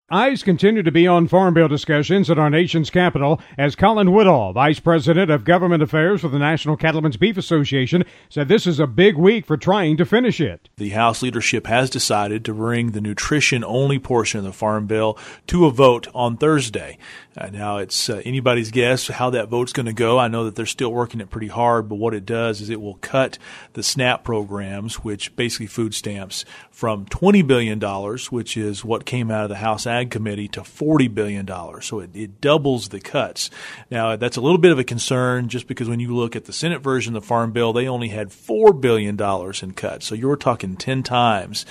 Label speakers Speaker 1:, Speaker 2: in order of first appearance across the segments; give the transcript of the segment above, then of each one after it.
Speaker 1: Eyes continue to be on Farm Bill discussions at our nation's capital as Colin Woodall, Vice President of Government Affairs for the National Cattlemen's Beef Association, said this is a big week for trying to finish it.
Speaker 2: The House leadership has decided to bring the nutrition-only portion of the Farm Bill to a vote on Thursday. Now, it's anybody's guess how that vote's going to go. I know that they're still working it pretty hard, but what it does is it will cut the SNAP programs, which basically food stamps, from $20 billion, which is what came out of the House Ag Committee, to $40 billion. So it doubles the cuts. Now, that's a little bit of a concern just because when you look at the Senate version of the Farm Bill, they only had $4 billion in cuts. So you're talking 10 times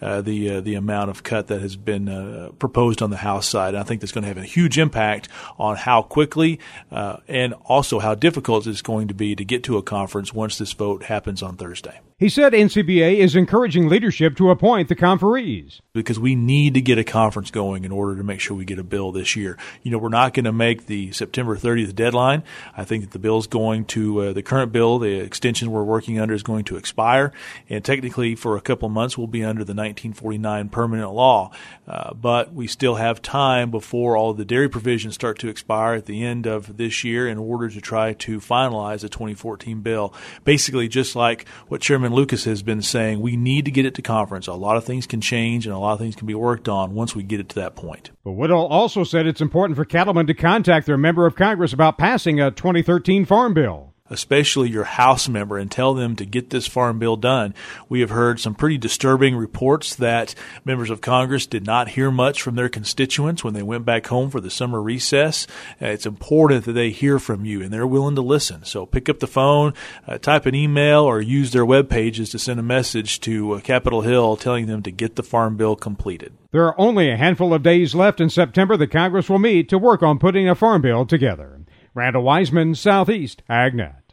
Speaker 2: the amount of cut that has been proposed on the House side. And I think that's going to have a huge impact on how quickly and also how difficult it's going to be to get to a conference once this vote happens on Thursday.
Speaker 1: He said NCBA is encouraging leadership to appoint the conferees.
Speaker 2: Because we need to get a conference going in order to make sure we get a bill this year. You know, we're not going to make the September 30th deadline. I think that the bill is going to, the current bill, the extension we're working under is going to expire. And technically for a couple of months we'll be under the 1949 permanent law. But we still have time before all of the dairy provisions start to expire at the end of this year in order to try to finalize the 2014 bill. Basically, just like what Chairman Lucas has been saying, we need to get it to conference. A lot of things can change and a lot of things can be worked on once we get it to that point.
Speaker 1: But Woodall also said it's important for cattlemen to contact their member of Congress about passing a 2013 Farm Bill.
Speaker 2: Especially your House member, and tell them to get this Farm Bill done. We have heard some pretty disturbing reports that members of Congress did not hear much from their constituents when they went back home for the summer recess. It's important that they hear from you, and they're willing to listen. So pick up the phone, type an email, or use their web pages to send a message to Capitol Hill telling them to get the Farm Bill completed.
Speaker 1: There are only a handful of days left in September that Congress will meet to work on putting a Farm Bill together. Randall Wiseman, Southeast AgNet.